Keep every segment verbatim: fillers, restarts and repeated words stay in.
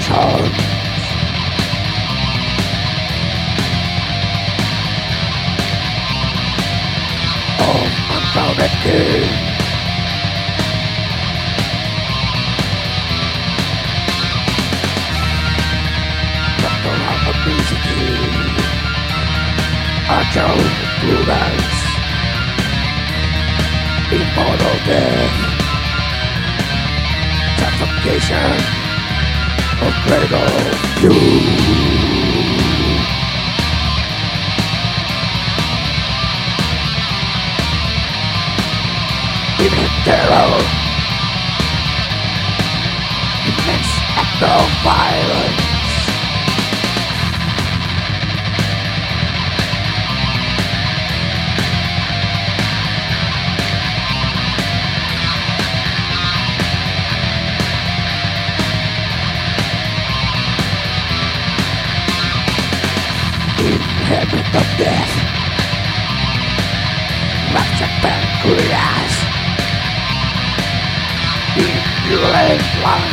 charms of unbounded king. Doctor of obesity, agile prudence, immortal death, suffocation of cradle you. Imminent terror, immense act of violence. Inhabit of death, rapture pancreas, impurine lung,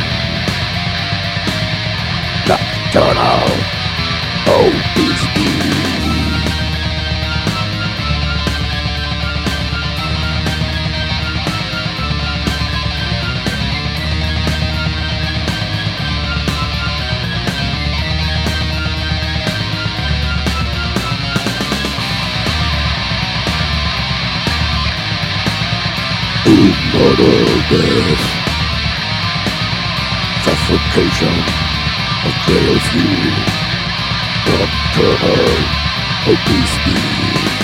nocturnal obesity. Immortal death, suffocation of cradle fuel, nocturnal obesity.